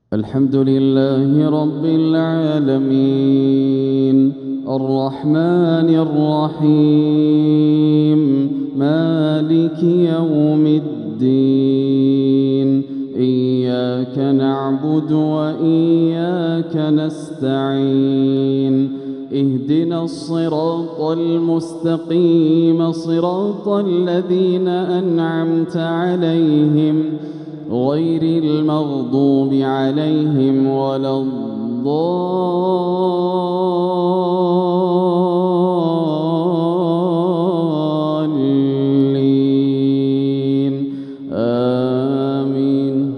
الحمد لله رب العالمين الرحمن الرحيم مالك يوم الدين إياك نعبد وإياك نستعين اهدنا الصراط المستقيم صراط الذين أنعمت عليهم غير المغضوب عليهم ولا الضالين آمين.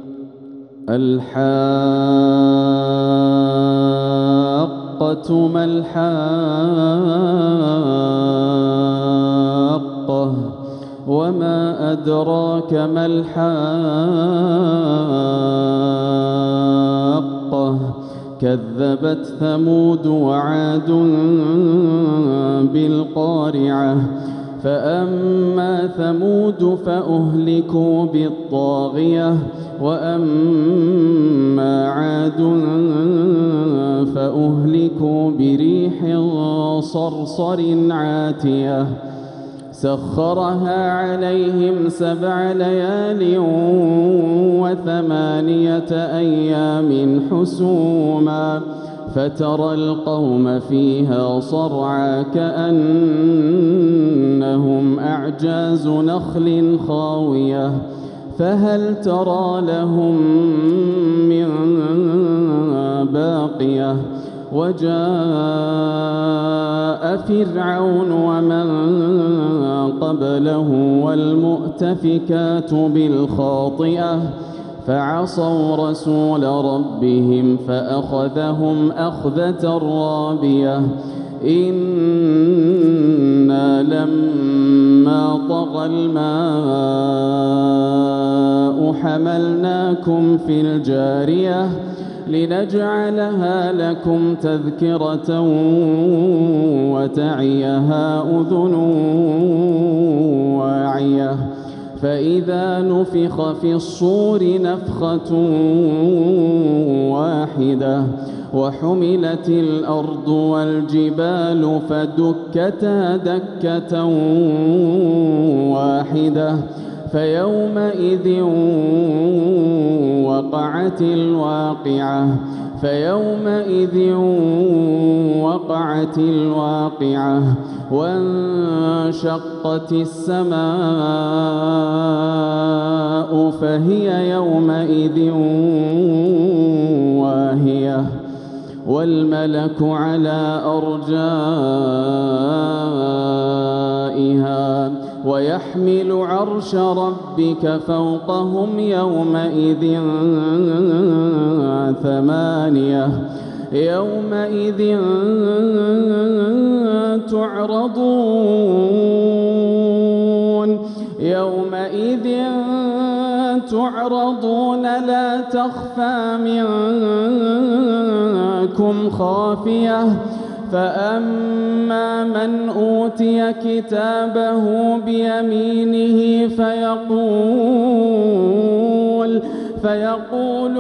الحاقة ما الحاقة وما أدراك ما الحاقة كذبت ثمود وعاد بالقارعة فأما ثمود فأهلكوا بالطاغية وأما عاد فأهلكوا بريح صرصر عاتية سخرها عليهم 7 ليال و8 أيام حسوما فترى القوم فيها صرعى كأنهم أعجاز نخل خاوية فهل ترى لهم من باقية وجاء فرعون ومن قبله والمؤتفكات بالخاطئة فعصوا رسول ربهم فأخذهم أخذة رابية إنا لما طغى الماء حملناكم في الجارية لنجعلها لكم تذكرة وتعيها أذن واعية فإذا نفخ في الصور نفخة واحدة وحملت الأرض والجبال فدكتا دكة واحدة فيومئذ وقعت الواقعة وانشقت السماء فهي يومئذ واهية والملك على أرجائها ويحمل عرش ربك فوقهم يومئذ 8 يومئذ تعرضون لا تخفى منكم خافية فأما من أوتي كتابه بيمينه فيقول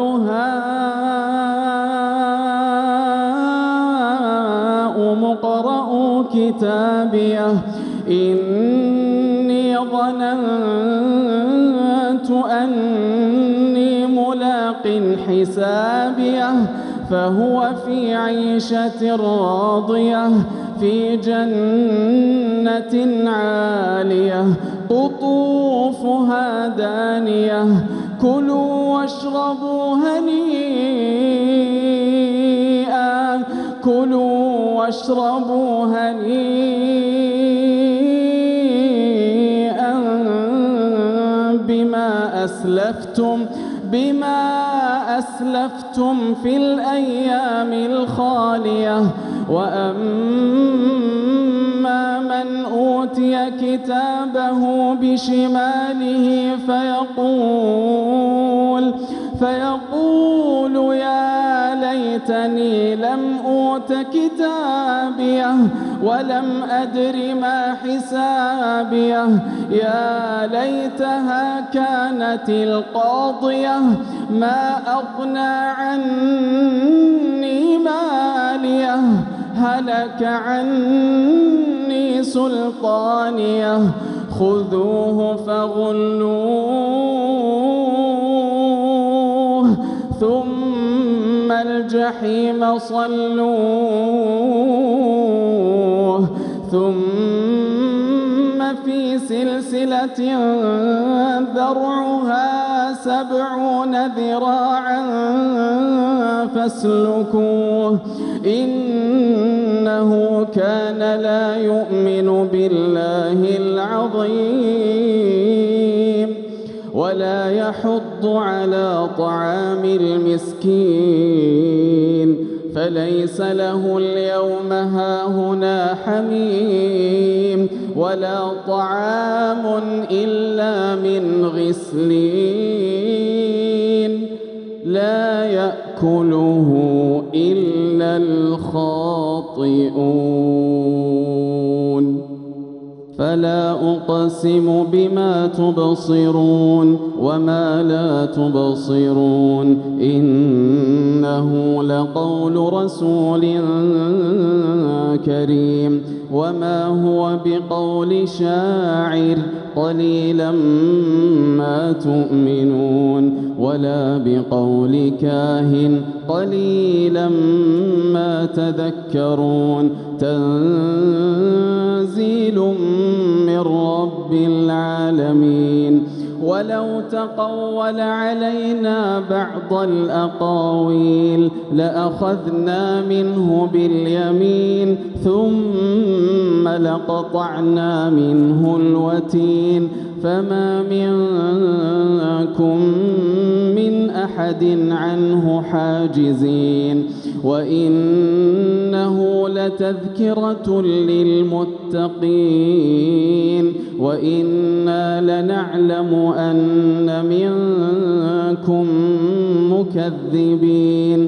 هاؤم اقرءوا كتابيه إني ظننت أني ملاق حسابيه فهو في عيشة راضية في جنة عالية قطوفها دانية كلوا واشربوا هنيئا بما أسلفتم في الأيام الخالية وأما من أوتي كتابه بشماله فيقول يا ليت ليتني لم أوت كتابيه ولم أدر ما حسابيه يا ليتها كانت القاضية ما أغنى عني ماليه هلك عني سلطانيه خذوه فغلوه ثم الجحيم صلوه ثم في سلسلة ذرعها 70 ذراعا فاسلكوه إنه كان لا يؤمن بالله العظيم ولا يحض على طعام المسكين فليس له اليوم هاهنا حميم ولا طعام إلا من غسلين لا يأكله إلا الخاطئون فلا أقسم بما تبصرون وما لا تبصرون إنه لقول رسول كريم وما هو بقول شاعر قليلا ما تؤمنون ولا بقول كاهن قليلا ما تذكرون تنزيل من رب العالمين ولو تقول علينا بعض الأقاويل لأخذنا منه باليمين ثم لقطعنا منه الوتين فما منكم من أحد عنه حاجزين وإنه لتذكرة للمتقين وإنا لنعلم أن منكم مكذبين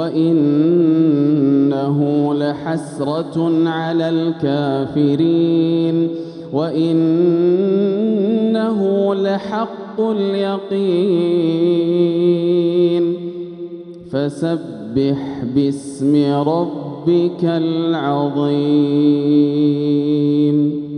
وإنه لحسرة على الكافرين وإنه لحق اليقين فسبح باسم ربك العظيم.